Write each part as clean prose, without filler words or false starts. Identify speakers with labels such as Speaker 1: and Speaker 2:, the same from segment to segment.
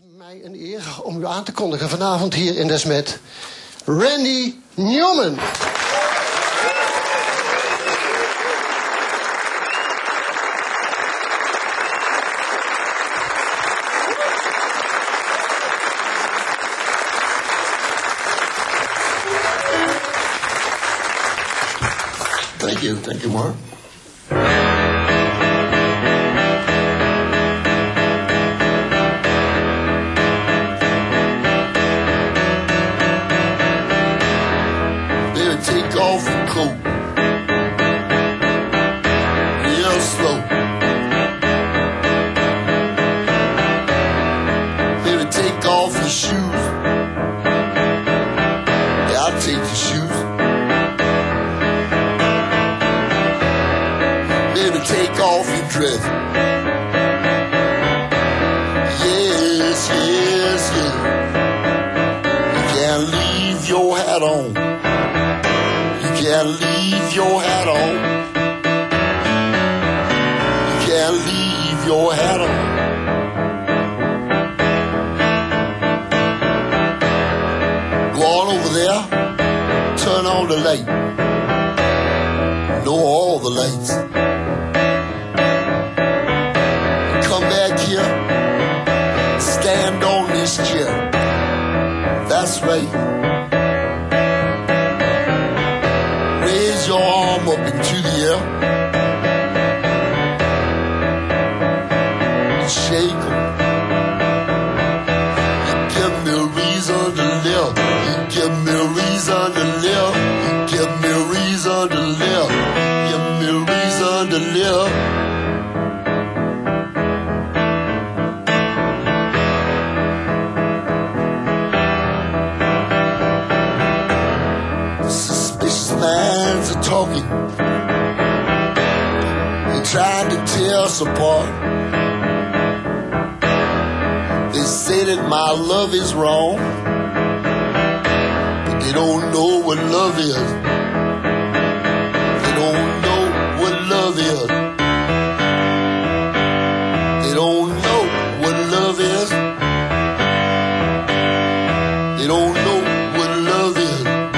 Speaker 1: mij een eer om u aan te kondigen vanavond hier in Desmet, Randy Newman.
Speaker 2: Thank you, Mark. Baby, take off your coat, real slow. Baby, take off your shoes. Yeah, I'll take your shoes. Take off your dress. Yes, yes, yes. You can't leave your hat on. You can't leave your hat on. You can't leave your hat on. Go on over there, turn on the light. Know all the lights. Stand on this chair. That's right. Raise your arm up into the air. Shake 'em. You give me a reason to live. You give me a reason to live. You give me a reason to live. Give me a reason to live. Talking, they're trying to tear us apart. They say that my love is wrong, but they don't know what love is. They don't know what love is. They don't know what love is. They don't know what love is.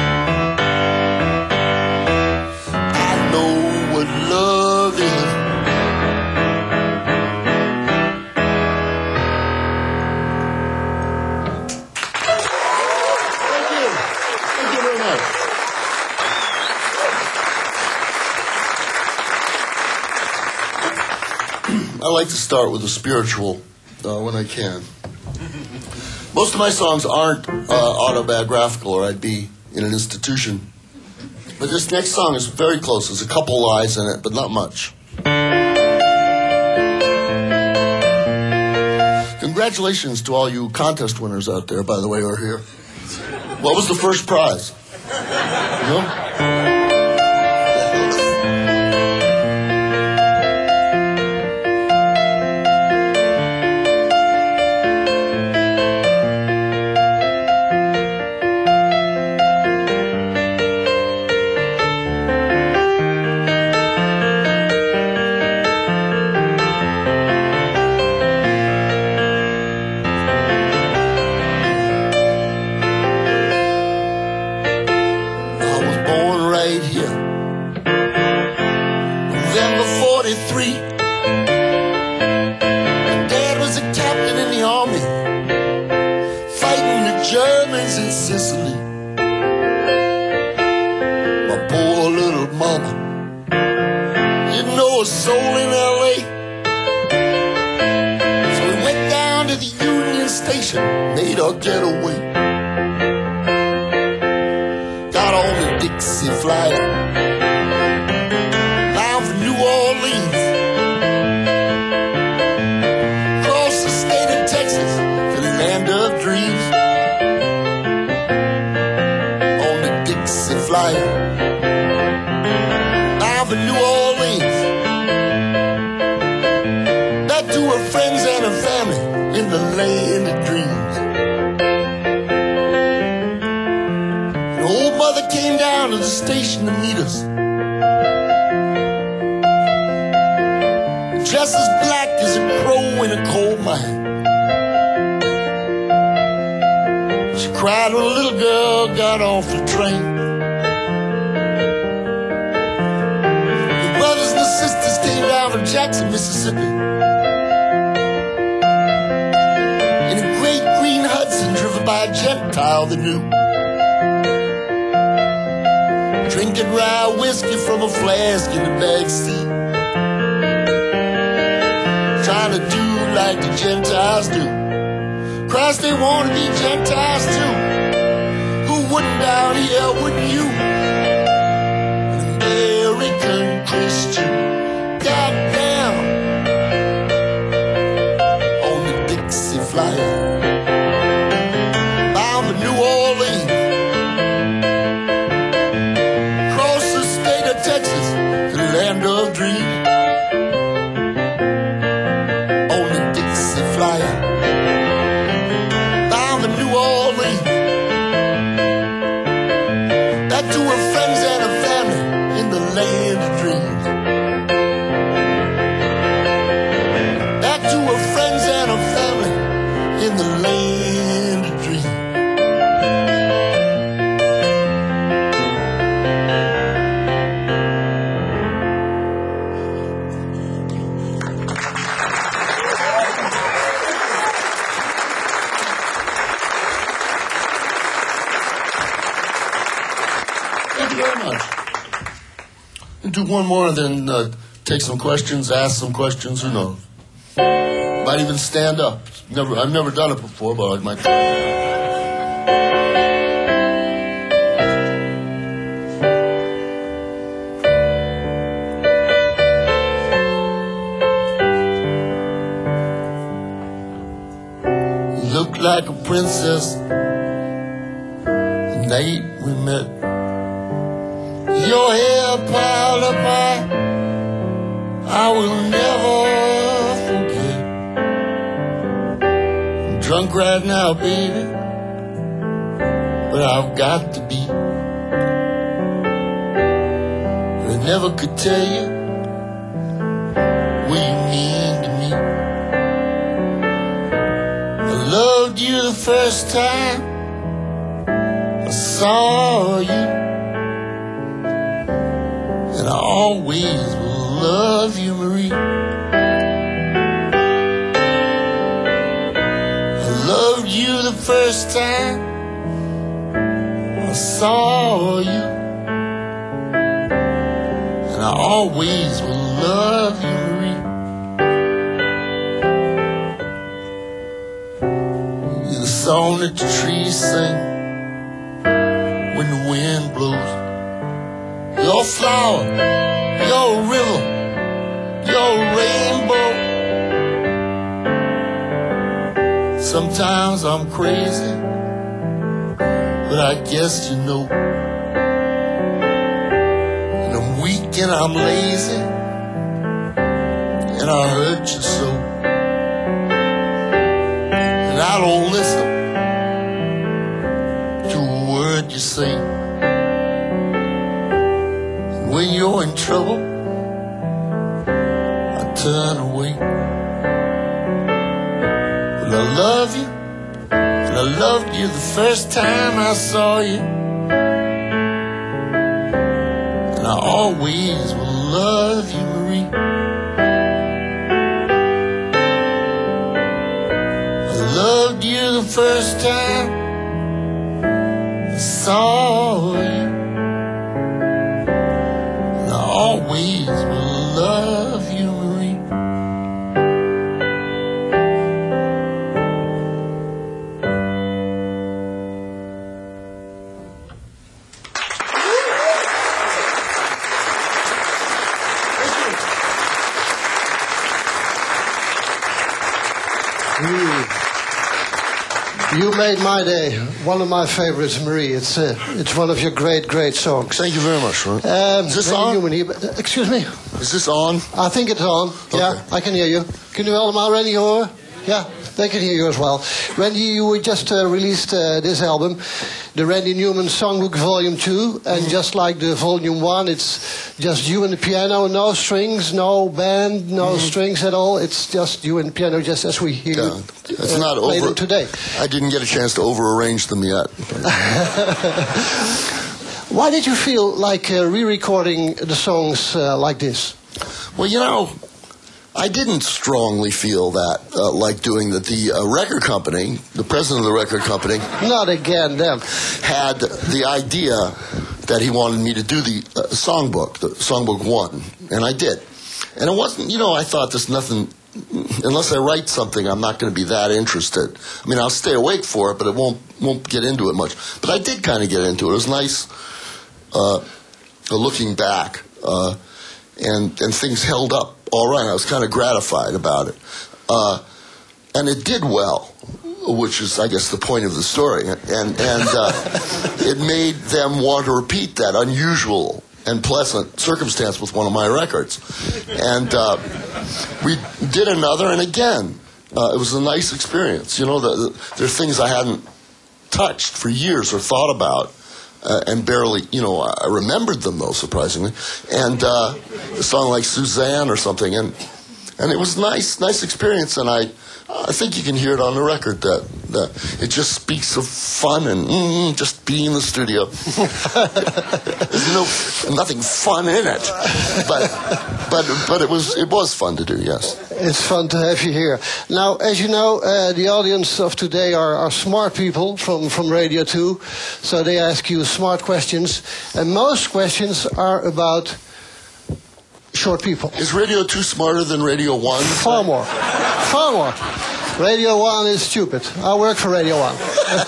Speaker 2: I like to start with a spiritual when I can. Most of my songs aren't autobiographical, or I'd be in an institution. But this next song is very close. There's a couple lies in it, but not much. Congratulations to all you contest winners out there, by the way, who are here. What was the first prize? You know? Made our getaway. Got on the Dixie flight, bound for New Orleans. Across the state of Texas to the land of dreams. On the Dixie flight, bound for New Orleans. Back to her friends and her family in the land of dreams. Mother came down to the station to meet us, dressed as black as a crow in a coal mine. She cried when a little girl got off the train. The brothers and the sisters came down from Jackson, Mississippi, in a great green Hudson driven by a Gentile they knew, drinking rye whiskey from a flask in the back seat, trying to do like the Gentiles do. Christ, they want to be Gentiles too. Who wouldn't down here, wouldn't you? An American Christian, goddamn, on the Dixie Flyer, bound to New Orleans, across the state of Texas to the land of dreams. On the Dixie Flyer, New Orleans, back to her friends and her family in the land of dreams. Back to her friends and her family in the land of dreams. Thank you very much. We'll do one more and then take some questions, ask some questions, who knows. Might even stand up. I've never done it before, but I might try. You look like a princess the night we met. Your hair piled up high, I will never forget. I'm drunk right now, baby, but I've got to be. I never could tell you what you mean to me. I loved you the first time I saw you, and I always will love you, Marie. I loved you the first time I saw you, and I always will love you, Marie. You're the song that the trees sing when the wind blows. Your flower, your river, your rainbow. Sometimes I'm crazy, but I guess you know. And I'm weak and I'm lazy, and I hurt you so. And I don't listen to a word you say. When you're in trouble, I turn away. But I love you, and I loved you the first time I saw you, and I always will love you, Marie. I loved you the first time I saw you, always will love you, Marie.
Speaker 1: You made my day. One of my favorites, Marie. It's one of your great, great songs.
Speaker 2: Thank you very much, Ron. Is this on?
Speaker 1: Excuse me?
Speaker 2: Is this on?
Speaker 1: I think it's on.
Speaker 2: Okay.
Speaker 1: Ja, I can hear you. Kunnen we allemaal ready horen? Ja. They can hear you as well. Randy, you just released this album, the Randy Newman Songbook Volume 2, and just like the Volume 1, it's just you and the piano, no strings, no band, no strings at all. It's just you and the piano, just as we hear
Speaker 2: it's not over
Speaker 1: today.
Speaker 2: I didn't get a chance to over-arrange them yet.
Speaker 1: Why did you feel like re-recording the songs like this?
Speaker 2: Well, you know, I didn't strongly feel that like doing that. The record company, the president of the record company,
Speaker 1: not again, them,
Speaker 2: had the idea that he wanted me to do the songbook 1, and I did. And it wasn't, you know, I thought there's nothing, unless I write something, I'm not going to be that interested. I mean, I'll stay awake for it, but it won't get into it much. But I did kind of get into it. It was nice looking back, and things held up all right. I was kind of gratified about it. And it did well, which is, I guess, the point of the story. And it made them want to repeat that unusual and pleasant circumstance with one of my records. And we did another, and again, it was a nice experience. You know, there are things I hadn't touched for years or thought about, and barely, you know, I remembered them, though, surprisingly. And a song like Suzanne or something, and it was nice experience, and I think you can hear it on the record that it just speaks of fun and just being in the studio. There's nothing fun in it, but it was fun to do. Yes,
Speaker 1: it's fun to have you here. Now, as you know, the audience of today are smart people from Radio 2, so they ask you smart questions, and most questions are about short people.
Speaker 2: Is Radio 2 smarter than Radio 1?
Speaker 1: Far more. Far more. Radio 1 is stupid. I work for Radio 1.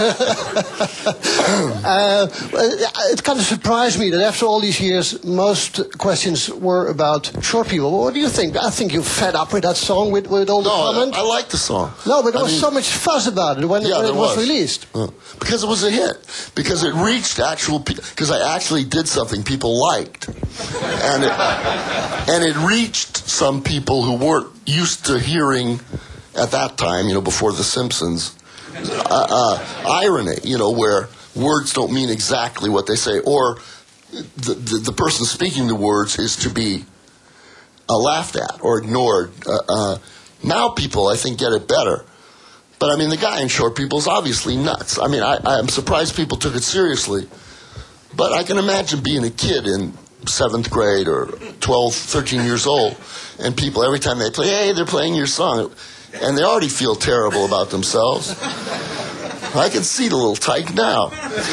Speaker 1: It kind of surprised me that after all these years, most questions were about short people. What do you think? I think you're fed up with that song, with all the comments.
Speaker 2: I like the song.
Speaker 1: No, but there was so much fuss about it when it was released.
Speaker 2: Because it was a hit. Because it reached actual people. Because I actually did something people liked. And it reached some people who weren't used to hearing, at that time, you know, before The Simpsons, irony, you know, where words don't mean exactly what they say, or the person speaking the words is to be laughed at or ignored. Now people, I think, get it better. But, I mean, the guy in Short People is obviously nuts. I mean, I'm surprised people took it seriously. But I can imagine being a kid in 7th grade or 12, 13 years old, and people, every time they play, hey, they're playing your song, and they already feel terrible about themselves. I can see the little tyke now.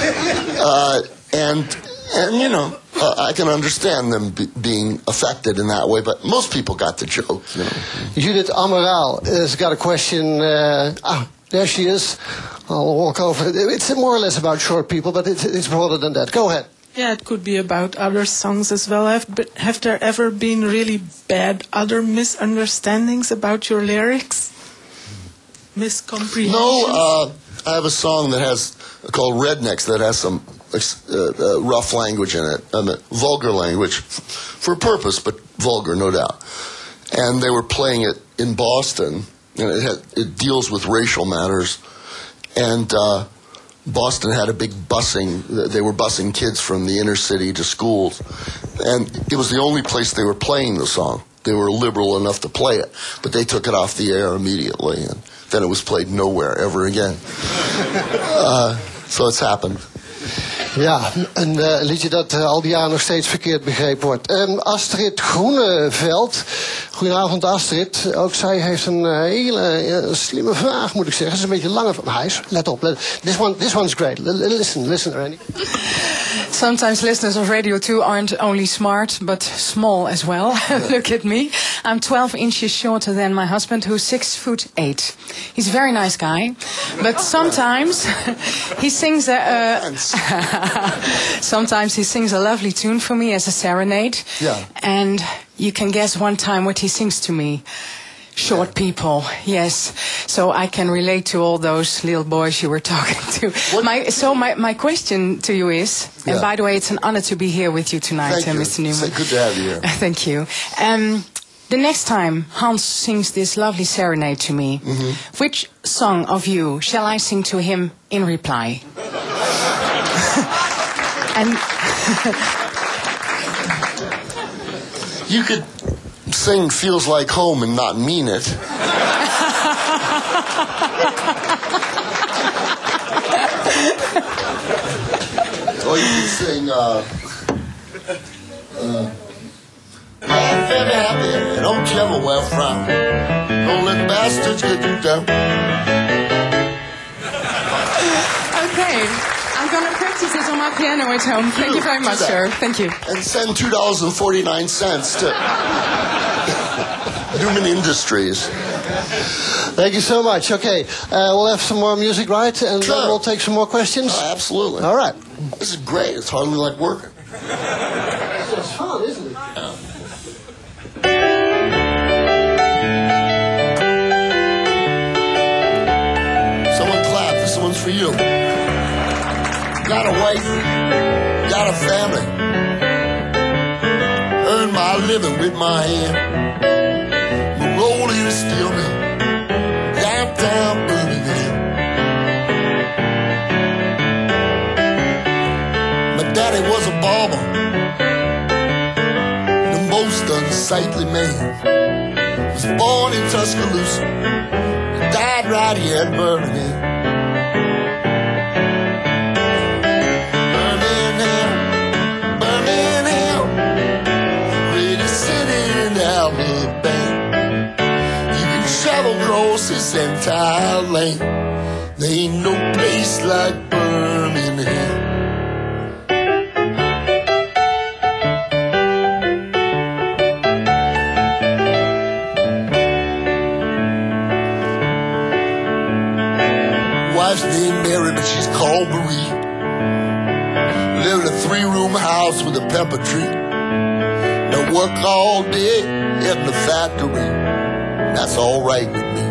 Speaker 2: And you know, I can understand them being affected in that way, but most people got the joke, you know.
Speaker 1: Judith Amaral has got a question. There she is. I'll walk over. It's more or less about short people, but it's broader than that. Go ahead.
Speaker 3: Yeah, it could be about other songs as well. Have there ever been really bad other misunderstandings about your lyrics? Miscomprehensions?
Speaker 2: No, I have a song called Rednecks that has some rough language in it, vulgar language, for a purpose, but vulgar, no doubt. And they were playing it in Boston, and it deals with racial matters. And Boston had a big busing. They were busing kids from the inner city to schools. And it was the only place they were playing the song. They were liberal enough to play it, but they took it off the air immediately. And then it was played nowhere ever again. So it's happened.
Speaker 1: Ja, een liedje dat al die jaren nog steeds verkeerd begrepen wordt. Astrid Groeneveld. Goedenavond, Astrid. Ook zij heeft een hele slimme vraag, moet ik zeggen. Het is een beetje lange vraag. Let op. This one's great. Listen, Randy.
Speaker 4: Sometimes listeners of Radio 2 aren't only smart, but small as well. Look at me. I'm 12 inches shorter than my husband, who's 6'8". He's a very nice guy. But sometimes he sings sometimes he sings a lovely tune for me as a serenade.
Speaker 1: Yeah.
Speaker 4: And you can guess one time what he sings to me. Short people, yes. So I can relate to all those little boys you were talking to. My question to you is, and by the way, it's an honor to be here with you tonight, Mr. Newman.
Speaker 2: It's good to have you here.
Speaker 4: Thank you. The next time Hans sings this lovely serenade to me, which song of you shall I sing to him in reply? And
Speaker 2: You could sing Feels Like Home and not mean it. Or you could sing, happy, happy, don't you ever wear a frown. Don't let bastards get you down.
Speaker 4: okay, I'm going to practice this on my piano at home. Thank you very much, sir. Thank you.
Speaker 2: And send $2.49 to Newman Industries.
Speaker 1: Thank you so much. Okay, we'll have some more music, right? And
Speaker 2: Sure.
Speaker 1: then we'll take some more questions.
Speaker 2: Oh, absolutely.
Speaker 1: All right.
Speaker 2: This is great. It's hardly like working.
Speaker 1: It's fun, isn't it?
Speaker 2: Someone clap. This one's for you. Got a wife. Got a family. Earn my living with my hand. Rolling steel mill. Downtown Birmingham. My daddy was a barber. The most unsightly man. Was born in Tuscaloosa. Died right here at Birmingham. Birmingham, greatest city in Alabama. You can travel across this entire land. There ain't no place like Birmingham. Wife's named Mary, but she's called Marie. Live in a 3-room house with a pepper tree. Now work all day in the factory. That's all right with me.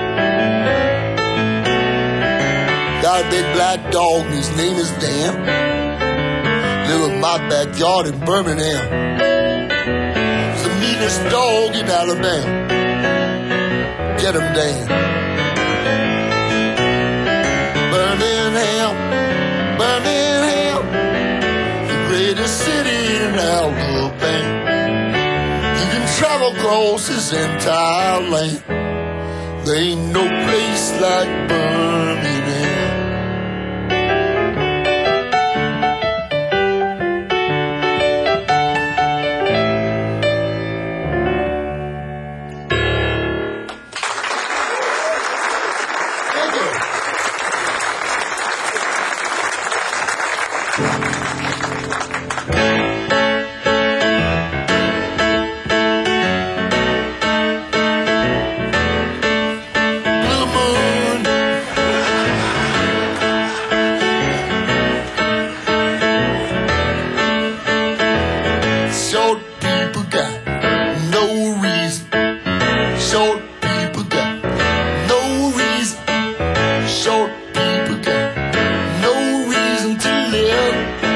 Speaker 2: Got a big black dog, and his name is Dan. Live in my backyard in Birmingham. He's the meanest dog in Alabama. Get him, Dan. Birmingham, the greatest city in Alabama. You can travel across this entire land. There ain't no place like Birmingham. Short people got no reason. Short people got no reason. Short people got no reason to live.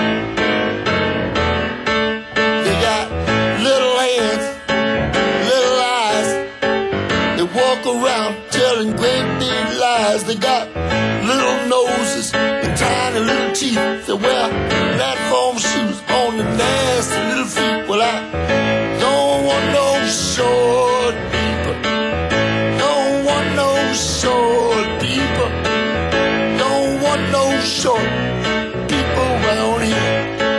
Speaker 2: They got little hands, little eyes. They walk around telling great big lies. They got little noses and tiny little teeth. They wear platform shoes on the nasty little feet. Well, I don't want no short people. Don't want no short people. Don't want no short people around here.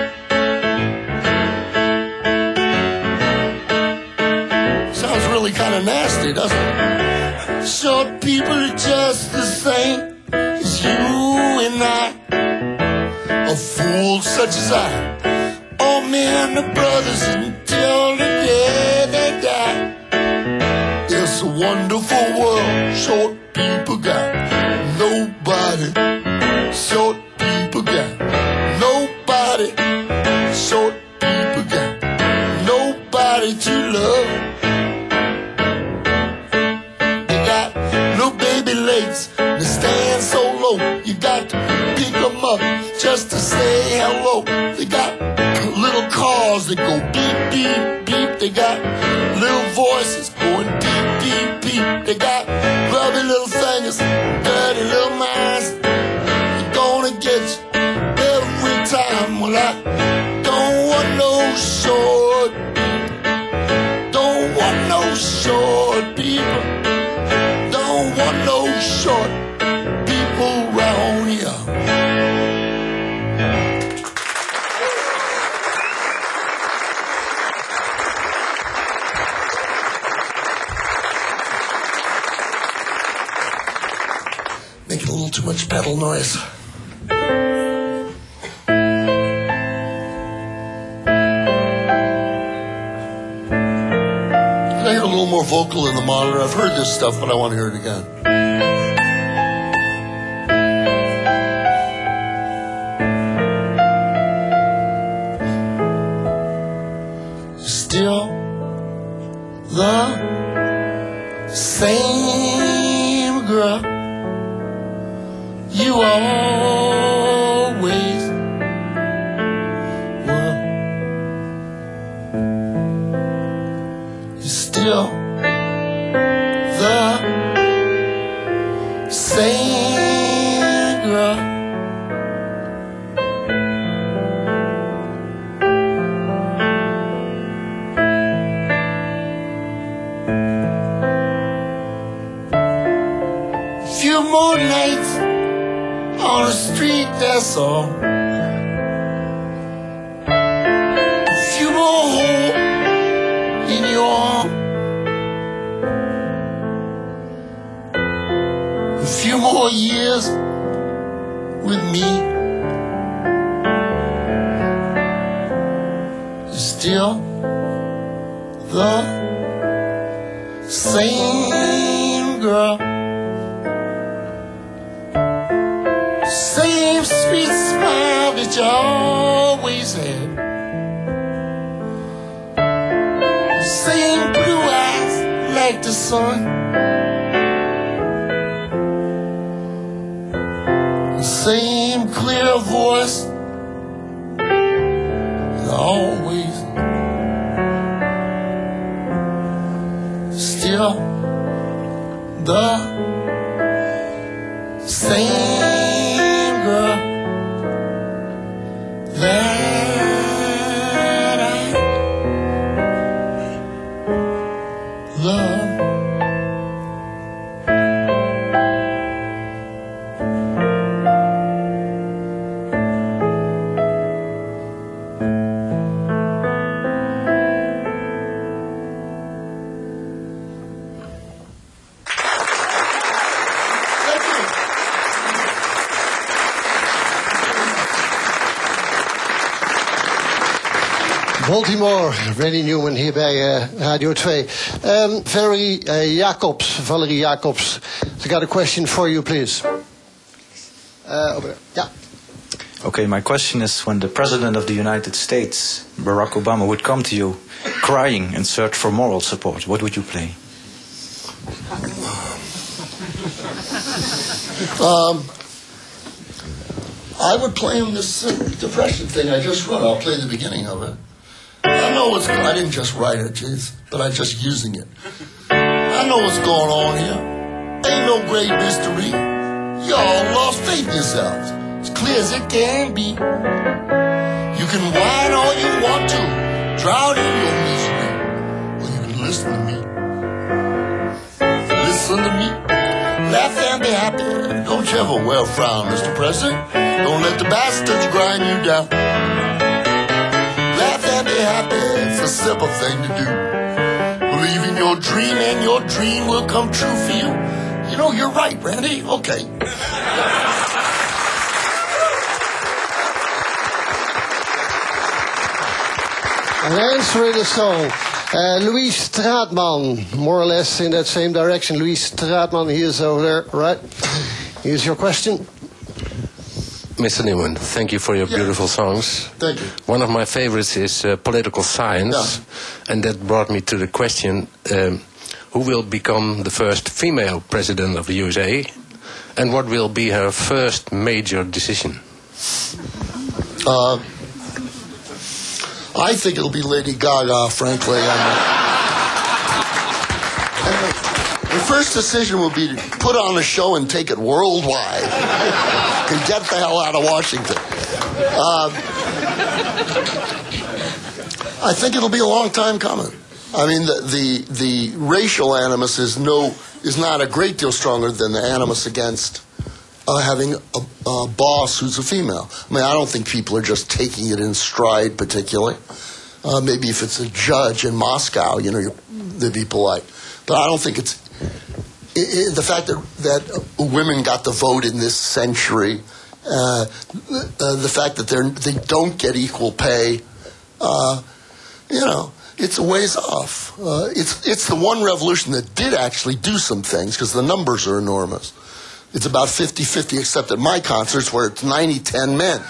Speaker 2: Sounds really kind of nasty, doesn't it? Short people are just the same as you and I. A fool such as I. All men are brothers until the day they die. It's a wonderful world. Short people got nobody. Short people got nobody. Short people got nobody to love. They got little baby legs. They stand so low. You got to pick them up just to say hello. They got little cars that go beep, beep, beep. They got little voices going deep, deep, deep. They got grubby little fingers, dirty little minds. They're gonna get you every time. Well, I don't want no short people. Don't want no short people. Don't want no short people round here. Making a little too much pedal noise. Can I hear a little more vocal in the monitor? I've heard this stuff, but I want to hear it again. Still the same girl you always were. You're still the same girl. Few more nights on the street, that's all. A few more holes in your arm. A few more years with me. You're still the same girl. Same sweet smile that you always had. Same blue eyes like the sun. Same clear voice that always. Still the same girl that I love.
Speaker 1: Baltimore, Randy Newman hier bij Radio 2. Valerie Jacobs. I got a question for you, please. Over there. Yeah.
Speaker 5: Okay, my question is, when the President of the United States, Barack Obama, would come to you crying and search for moral support, what would you play?
Speaker 2: I would play him this depression thing I just wrote. I'll play the beginning of it. I know what's going on. I didn't just write it, jeez, but I'm just using it. I know what's going on here. Ain't no great mystery. Y'all lost faith in yourselves. As clear as it can be. You can whine all you want to, drown in your misery, or you can listen to me. Listen to me. Laugh and be happy. Don't you ever wear a frown, Mr. President. Don't let the bastards grind you down. Laugh and be happy. It's a simple thing to do. Believe in your dream and your dream will come true for you. You know, you're right, Randy. Okay.
Speaker 1: And answering the song, Louis Straatman, more or less in that same direction. Louis Straatman, he is over there, right? Here's your question.
Speaker 6: Mr. Newman, thank you for your beautiful songs.
Speaker 2: Thank you.
Speaker 6: One of my favorites is Political Science, and that brought me to the question, who will become the first female president of the USA, and what will be her first major decision?
Speaker 2: I think it'll be Lady Gaga, frankly. The first decision will be to put on a show and take it worldwide. And get the hell out of Washington. I think it'll be a long time coming. I mean, the racial animus is not a great deal stronger than the animus against having a boss who's a female. I mean, I don't think people are just taking it in stride particularly. Maybe if it's a judge in Moscow, they'd be polite. But I don't think it's... the fact that women got the vote in this century, the fact that they don't get equal pay, it's a ways off. It's the one revolution that did actually do some things, because the numbers are enormous. It's about 50-50, except at my concerts where it's 90-10 men.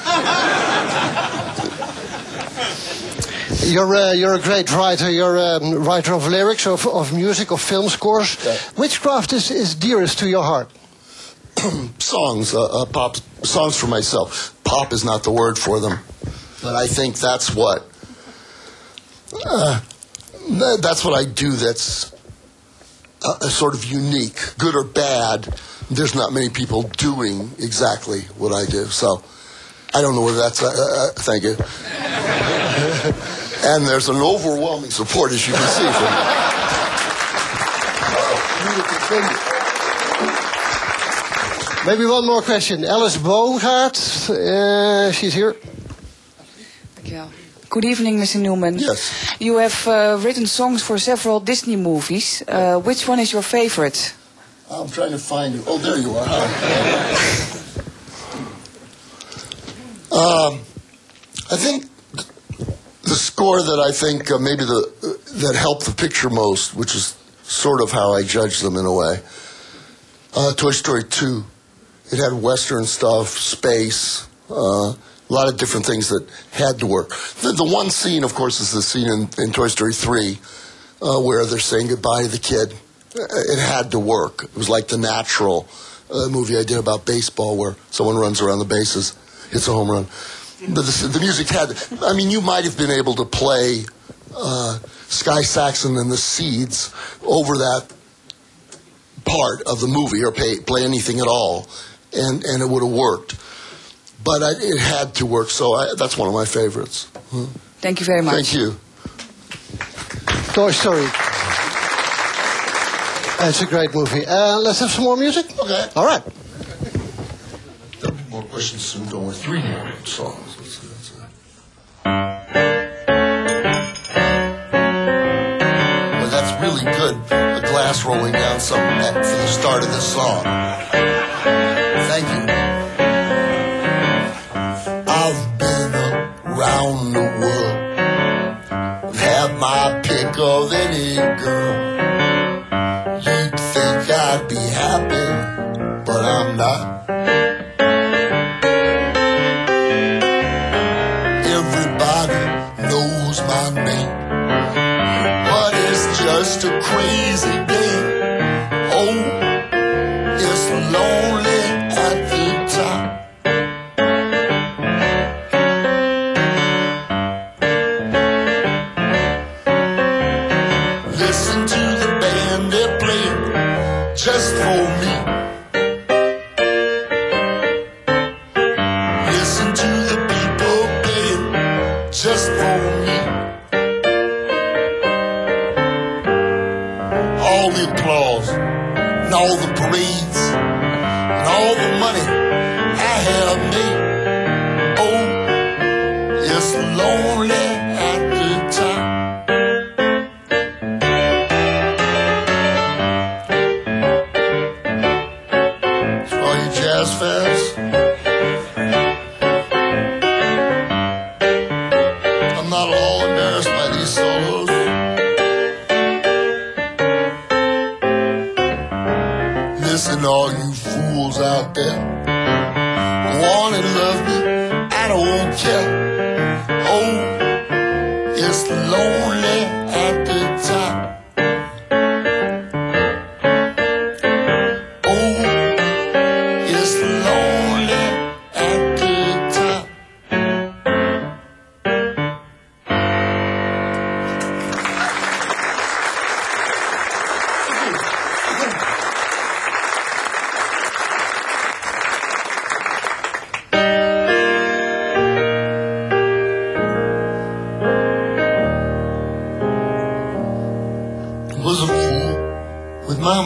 Speaker 1: You're a great writer. You're a writer of lyrics, of music, of film scores.
Speaker 2: Yeah.
Speaker 1: Which craft is dearest to your heart?
Speaker 2: Songs, pop songs for myself. Pop is not the word for them, but I think that's what I do. That's sort of unique, good or bad. There's not many people doing exactly what I do, so I don't know whether that's thank you. And there's an overwhelming support, as you can see, from
Speaker 1: Maybe one more question. Alice Bogaert, she's here.
Speaker 7: Yeah. Good evening, Mr. Newman.
Speaker 2: Yes.
Speaker 7: You have written songs for several Disney movies. Which one is your favorite?
Speaker 2: I'm trying to find you. Oh, there you are. Huh? I think the score that I think maybe that helped the picture most, which is sort of how I judge them in a way, Toy Story 2. It had Western stuff, space, a lot of different things that had to work. The one scene, of course, is the scene in Toy Story 3 where they're saying goodbye to the kid. It had to work. It was like The Natural, movie I did about baseball where someone runs around the bases, hits a home run. But the music had... I mean, you might have been able to play Sky Saxon and the Seeds over that part of the movie, or play anything at all, and it would have worked. But it had to work, so that's one of my favorites.
Speaker 7: Thank you very much.
Speaker 2: Thank you.
Speaker 1: Toy Story. It's a great movie. Let's have some more music.
Speaker 2: Okay.
Speaker 1: All right.
Speaker 2: There'll be more questions soon. Don't worry. 3 more songs. Let's see. Well, that's really good. A glass rolling down some neck for the start of this song. Thank you. I've been around the world. I've had my pick of any girl. You'd think I'd be happy, but I'm not. Everybody knows my name, but it's just a crazy day. Oh, it's lonely at the top. Listen to the band they're playing just for me. Listen to the people playing just for me. All the applause and all the parades and all the money I have made. Oh, it's lonely at the top. All you jazz fans, I'm not at all embarrassed by these solos. Listen, all you fools out there, want and love me, I don't care. Oh, it's lonely at the top. Oh, it's lonely at the top.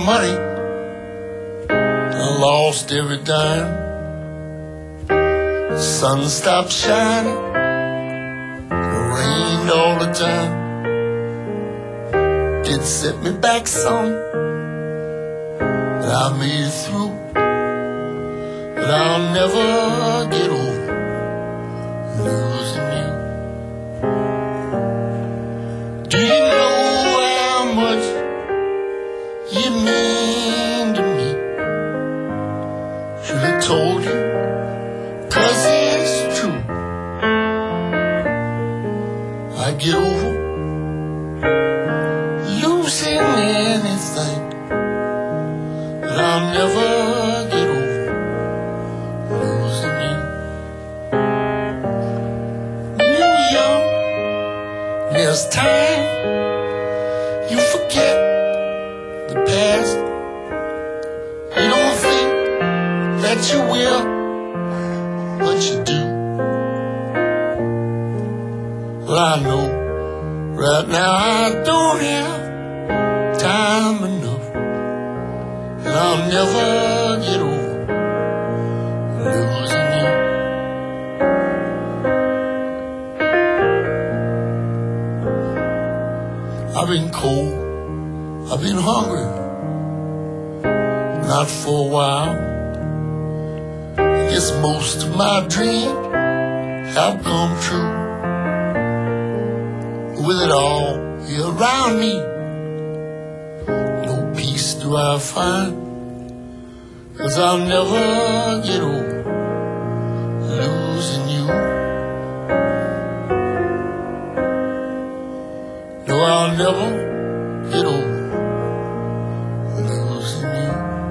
Speaker 2: money. I lost every dime. The sun stopped shining. It rained all the time. It set me back some, but I made it through. But I'll never get over losing you. Do you know how much you mean to me? Should have told you, 'cause it's true. I get over losing anything, but I'll never get over losing you. You're young, there's time. You forget the past. You don't think that you will, but you do. Well, I know right now I don't have time enough, and I'll never get over losing you. I've been cold, I've been hungry, not for a while. I guess most of my dreams have come true. With it all here around me, no peace do I find, 'cause I'll never get over losing you. No, I'll never get over losing you.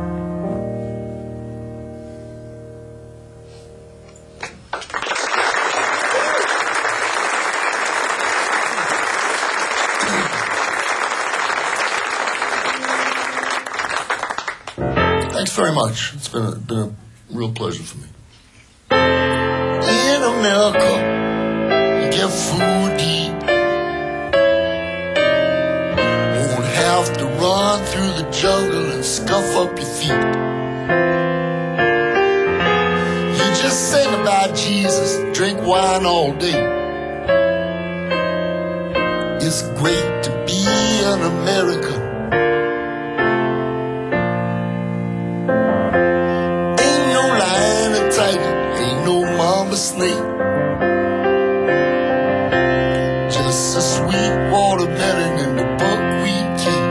Speaker 2: Thanks very much. It's been a real pleasure for me. In America, you get food to eat. Won't have to run through the jungle and scuff up your feet. You just sing about Jesus, drink wine all day. It's great to be an American. Ain't no mama snake, just a sweet watermelon in the buckwheat tea.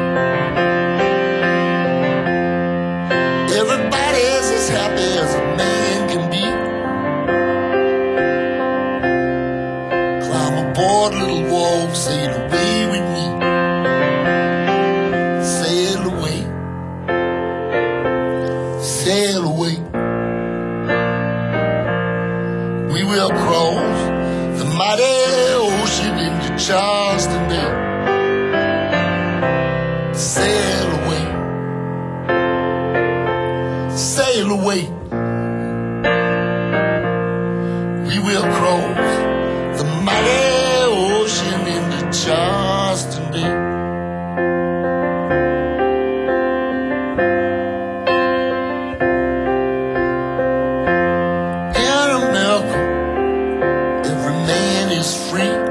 Speaker 2: Everybody's as happy as a man can be. Climb aboard, little walk, sail away with me. Sail away, sail away. We will cross the mighty ocean into Charleston Bay. Sail away, sail away. We will cross the mighty ocean into Charleston Bay. Free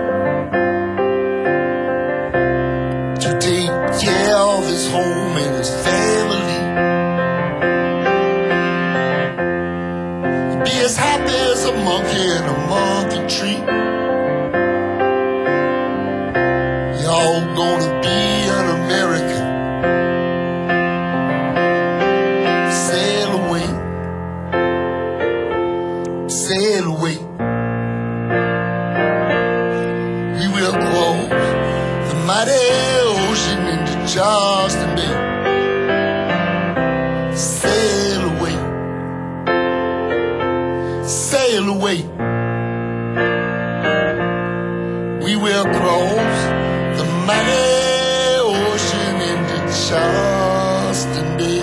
Speaker 2: to take care of his home and his family. Be as happy as a monkey in a monkey tree. Y'all gonna be an American. Sail away, sail away. The mighty ocean into Charleston Bay. Sail away, sail away. We will cross the mighty ocean into Charleston Bay.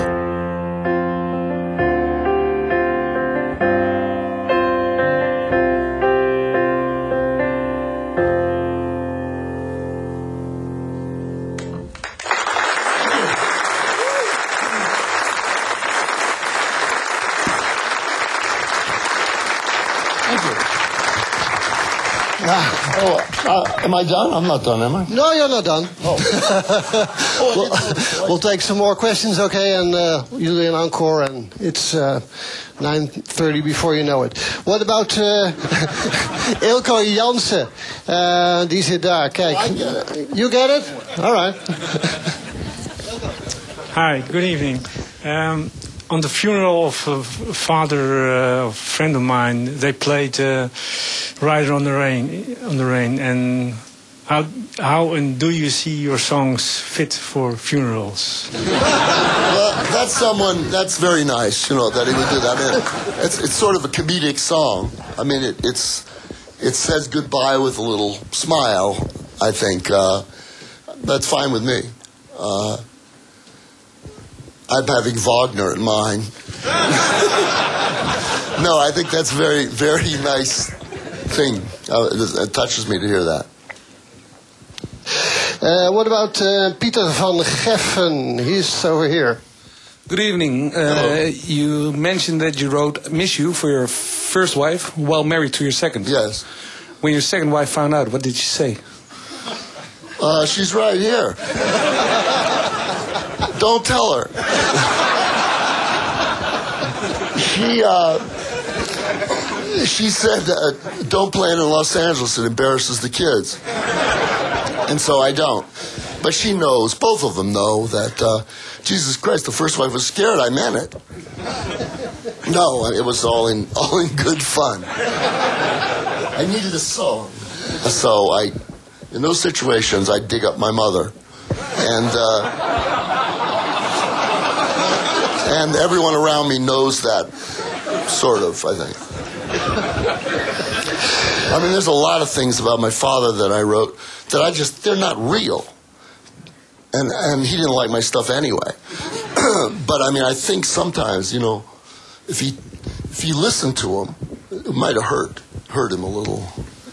Speaker 2: Thank you. Am I done? I'm not done, am I?
Speaker 1: No, you're not done.
Speaker 2: Oh.
Speaker 1: We'll take some more questions, okay? And you'll do an encore, and it's 9:30 before you know it. What about Ilko Jansen? Die zit daar. Kijk.
Speaker 2: I get it.
Speaker 1: You get it? All right.
Speaker 8: Hi, good evening. On the funeral of a father, of a friend of mine, they played "Rider on the Rain." And how and do you see your songs fit for funerals?
Speaker 2: Well, that's very nice, that he would do that. I mean, it's sort of a comedic song. I mean, it says goodbye with a little smile, I think. That's fine with me. I'm having Wagner in mind. No, I think that's very, very nice thing. It touches me to hear that.
Speaker 1: What about Pieter van Geffen? He's over here.
Speaker 9: Good evening. You mentioned that you wrote "Miss You" for your first wife while married to your second.
Speaker 2: Yes.
Speaker 9: When your second wife found out, what did she say?
Speaker 2: She's right here. Don't tell her. She said, don't play it in Los Angeles. It embarrasses the kids. And so I don't. But she knows, both of them know that, Jesus Christ, the first wife was scared. I meant it. No, it was all in good fun. I needed a song. So in those situations, I dig up my mother. And everyone around me knows that, sort of, I think. I mean, there's a lot of things about my father that I wrote that they're not real. And he didn't like my stuff anyway. But, I mean, I think sometimes, if you listen to him, it might have hurt him a little.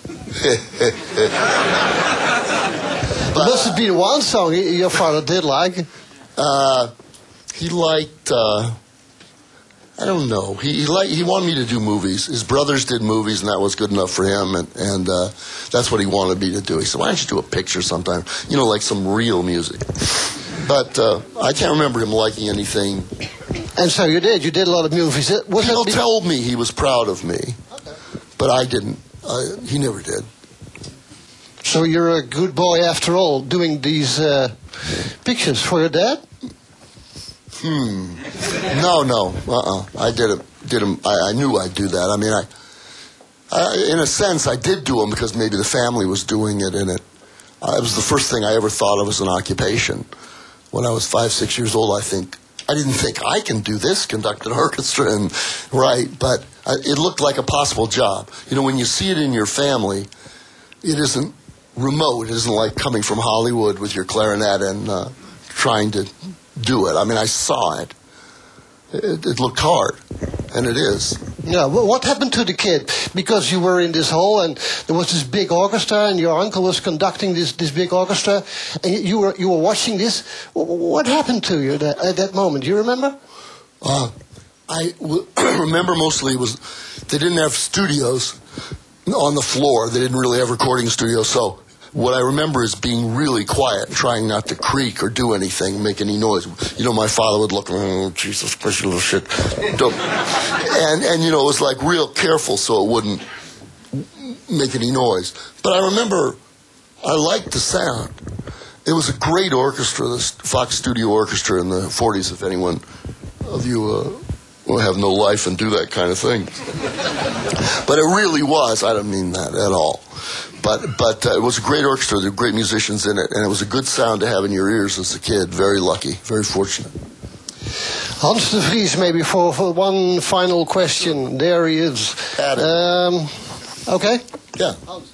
Speaker 1: There must have been one song your father did like.
Speaker 2: He liked, I don't know. He wanted me to do movies. His brothers did movies, and that was good enough for him. And that's what he wanted me to do. He said, "Why don't you do a picture sometime? Like some real music." But I can't remember him liking anything.
Speaker 1: And so you did. You did a lot of movies.
Speaker 2: People told me he was proud of me, but I didn't. He never did.
Speaker 1: So you're a good boy after all, doing these pictures for your dad?
Speaker 2: No. I did him. I knew I'd do that. I mean, I in a sense, I did do them because maybe the family was doing it, and it was the first thing I ever thought of as an occupation. When I was 5, 6 years old, I didn't think I can do this, conduct an orchestra, and write, but it looked like a possible job. When you see it in your family, it isn't remote. It isn't like coming from Hollywood with your clarinet and trying to do it. I mean, I saw it. It looked hard, and it is.
Speaker 1: Yeah, well, what happened to the kid? Because you were in this hall, and there was this big orchestra, and your uncle was conducting this big orchestra, and you were watching this. What happened to you at that moment? Do you remember?
Speaker 2: I remember mostly they didn't have studios on the floor. They didn't really have recording studios, so what I remember is being really quiet, trying not to creak or do anything, make any noise. My father would look, "Oh, Jesus Christ, you little shit." And it was like real careful so it wouldn't make any noise. But I remember I liked the sound. It was a great orchestra, the Fox Studio Orchestra in the 40s, if anyone of you will have no life and do that kind of thing. But it really was. I don't mean that at all. But it was a great orchestra. There were great musicians in it, and it was a good sound to have in your ears as a kid. Very lucky, very fortunate.
Speaker 1: Hans de Vries, maybe for one final question. There he is. Okay?
Speaker 2: Yeah.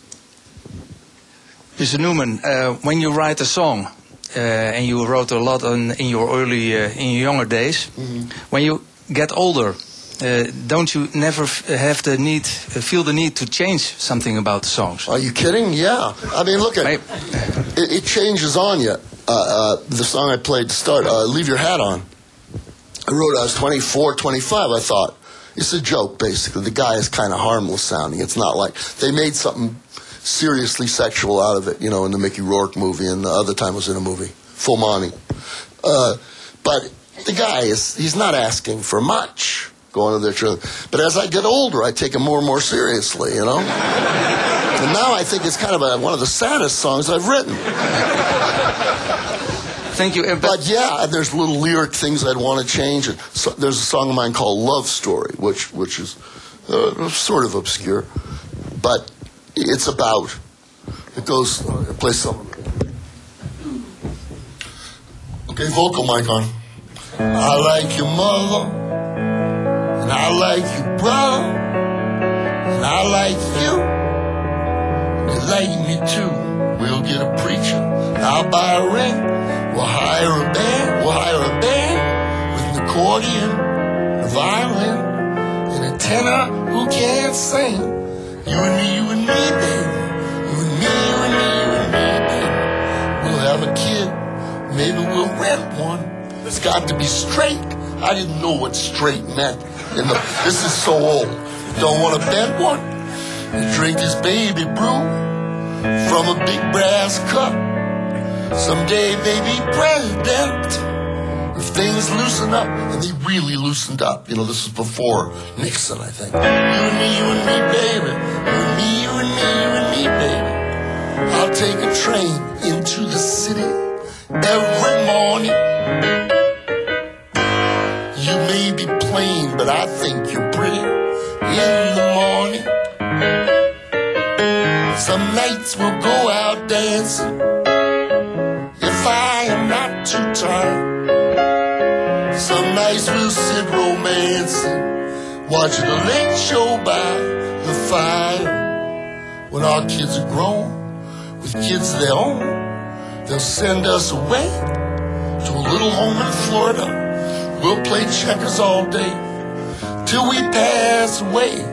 Speaker 10: Mr. Newman, when you write a song, and you wrote a lot in your younger days, when you get older, don't you never feel the need to change something about the songs?
Speaker 2: Are you kidding? Yeah. I mean, look at it changes on you. The song I played to start, Leave Your Hat On, I wrote I was 24, 25, I thought. It's a joke, basically. The guy is kind of harmless sounding. It's not like they made something seriously sexual out of it, you know, in the Mickey Rourke movie, and the other time it was in a movie, Full Monty. But the guy he's not asking for much going to their children. But as I get older, I take him more and more seriously, you know? And now I think it's kind of one of the saddest songs I've written.
Speaker 10: Thank you.
Speaker 2: But yeah, there's little lyric things I'd want to change. So, there's a song of mine called Love Story, which is sort of obscure. But it's about, it goes, play some. Okay, vocal mic on. I like your mother, and I like your brother, and I like you, and you like me too. We'll get a preacher, I'll buy a ring, we'll hire a band with an accordion, a violin, and a tenor who can't sing. You and me, baby, you and me, baby. We'll have a kid, maybe we'll rent one. It's got to be straight. I didn't know what straight meant. This is so old. Don't want to bet one? And drink his baby brew from a big brass cup. Someday, baby president, if things loosen up, and they really loosened up. You know, this was before Nixon, I think. You and me, baby. You and me, baby. I'll take a train into the city every morning. You may be plain, but I think you're pretty in the morning. Some nights we'll go out dancing if I am not too tired. Some nights we'll sit romancing, watching a late show by the fire. When our kids are grown, with kids of their own, they'll send us away to a little home in Florida. We'll play checkers all day till we pass away.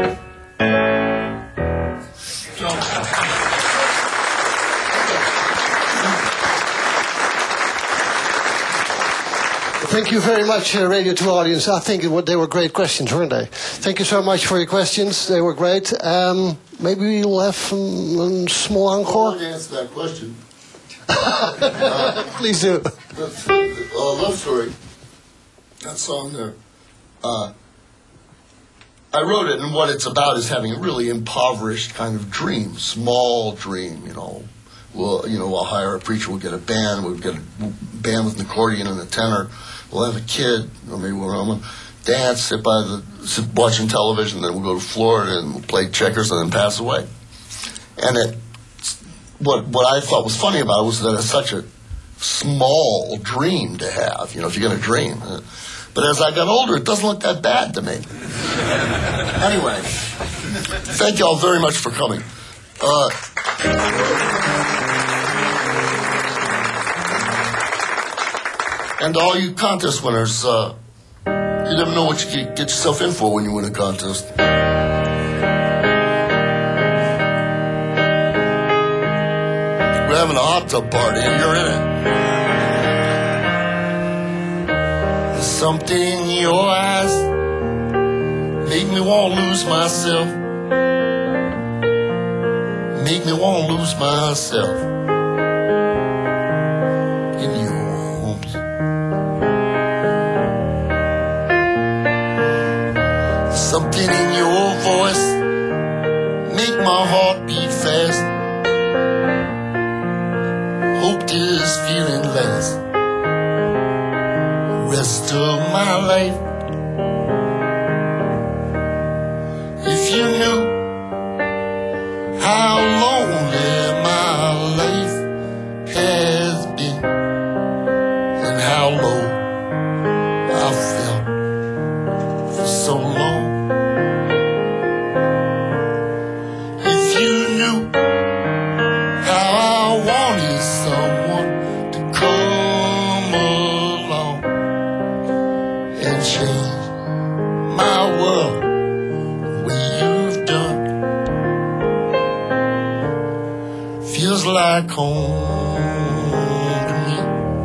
Speaker 1: Thank you very much, Radio 2 audience. I think they were great questions, weren't they? Thank you so much for your questions. They were great. Maybe we'll have a small encore?
Speaker 2: I want to answer that question.
Speaker 1: Please do.
Speaker 2: Love Story. That song there. I wrote it, and what it's about is having a really impoverished kind of dream, small dream, you know. We'll hire a preacher, we'll get a band, we'll get a band with an accordion and a tenor, we'll have a kid, or maybe we'll dance, sit watching television, then we'll go to Florida and we'll play checkers and then pass away. And what I thought was funny about it was that it's such a small dream to have, you know, if you're going to dream. But as I got older, it doesn't look that bad to me. Anyway, thank you all very much for coming. And all you contest winners, you never know what you get yourself in for when you win a contest. We're having a hot tub party and you're in it. There's something in your eyes make me want to lose myself. Make me want to lose myself in your arms. Something in your voice make my heart beat fast. Hope this feeling lasts the rest of my life. If you knew how lonely my life has been, and how low I felt for so long. If you knew how I wanted someone to come along and change my world the way you've done. Feels like home to me.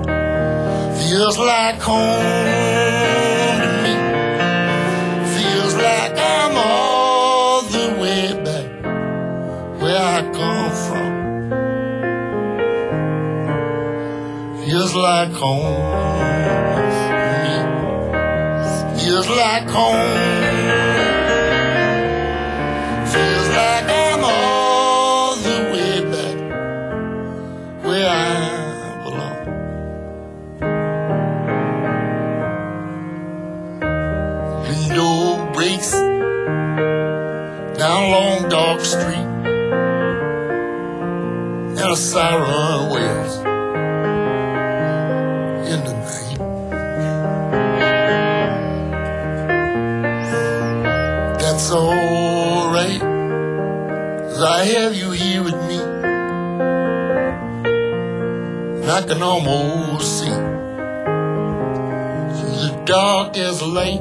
Speaker 2: Feels like home to me. Feels like home. Feels like home. Feels like I'm all the way back where I belong. Window breaks down long dark street, and a siren wails in the night. That's alright, 'cause I have you here with me, and I can almost see through the dark as light.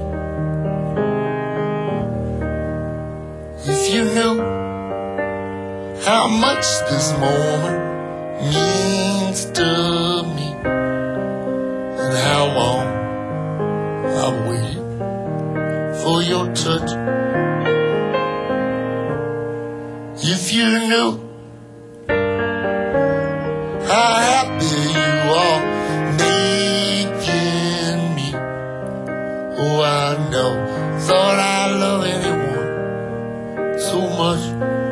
Speaker 2: If you knew how much this moment means to me, and how long I've waited for your touch. If you knew how happy you are making me, oh I know, thought I love anyone so much.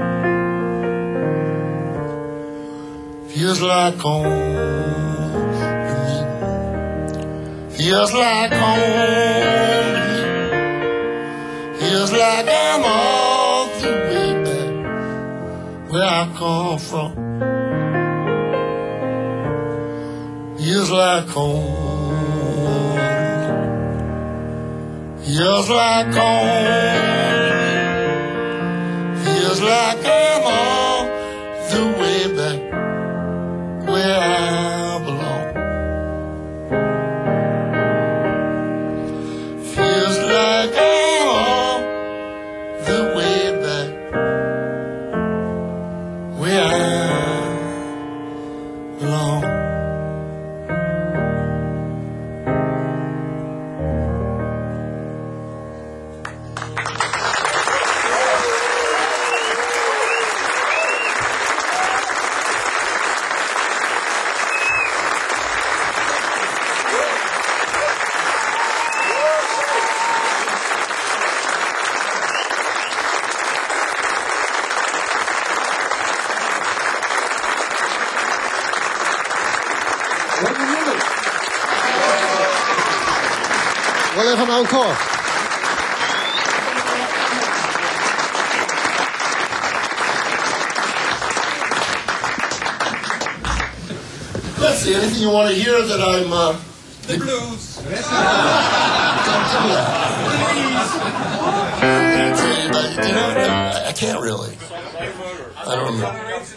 Speaker 2: Feels like home to me. Feels like home to me. Feels like I'm all the way back where I come from. Feels like home. Feels like home. Feels like I'm all the way back where I belong. Feels like I'm all the way back where I belong.
Speaker 1: Wel even een encore.
Speaker 2: Let's see, anything you want to hear that I'm,
Speaker 11: The blues.
Speaker 2: I can't really. I don't know.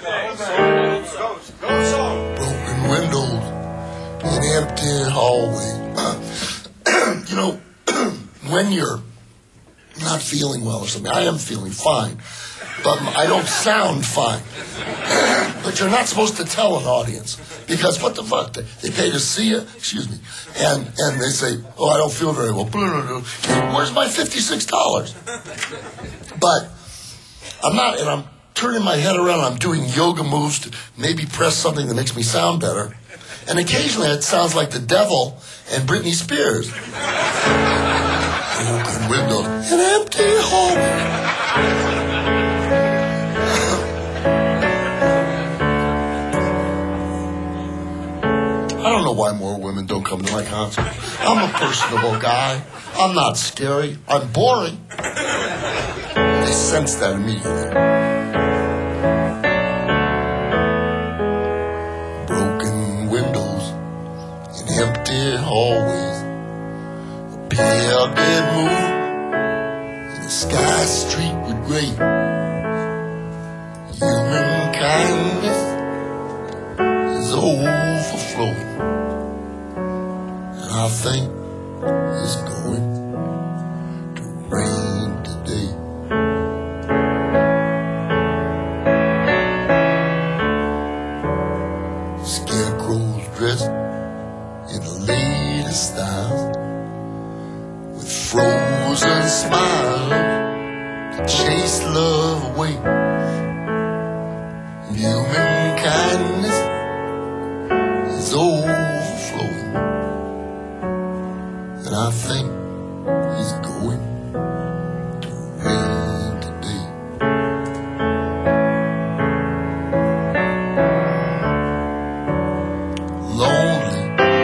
Speaker 2: Broken windows in empty hallway. You know, when you're not feeling well or something, I am feeling fine, but I don't sound fine. But you're not supposed to tell an audience, because what the fuck? They pay to see you, excuse me, and they say, oh, I don't feel very well. Where's my $56? But I'm not, and I'm turning my head around, I'm doing yoga moves to maybe press something that makes me sound better. And occasionally it sounds like the devil and Britney Spears. Open windows, an empty hallway. I don't know why more women don't come to my concert. I'm a personable guy. I'm not scary. I'm boring. They sense that immediately. Broken windows in empty hallways. A pale dead moon in the sky streaked with gray. Human kindness is overflowing, and I think it's going to rain today. Scarecrows dressed in the latest style, with frozen smiles to chase love away. Human kindness is overflowing, and I think he's going to rain today. Lonely,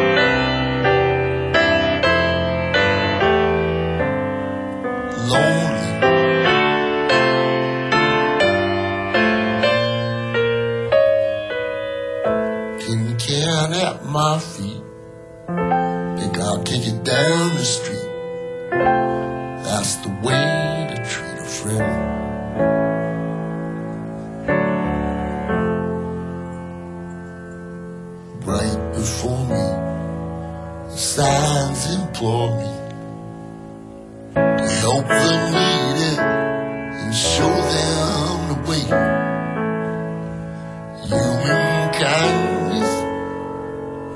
Speaker 2: lonely. Tin can at my feet. Think I'll take it down the street. That's the way to treat a friend. Right before me, the signs implore me to help the needy and show them the way. Human kindness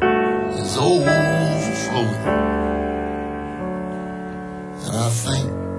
Speaker 2: is overflowing, and I think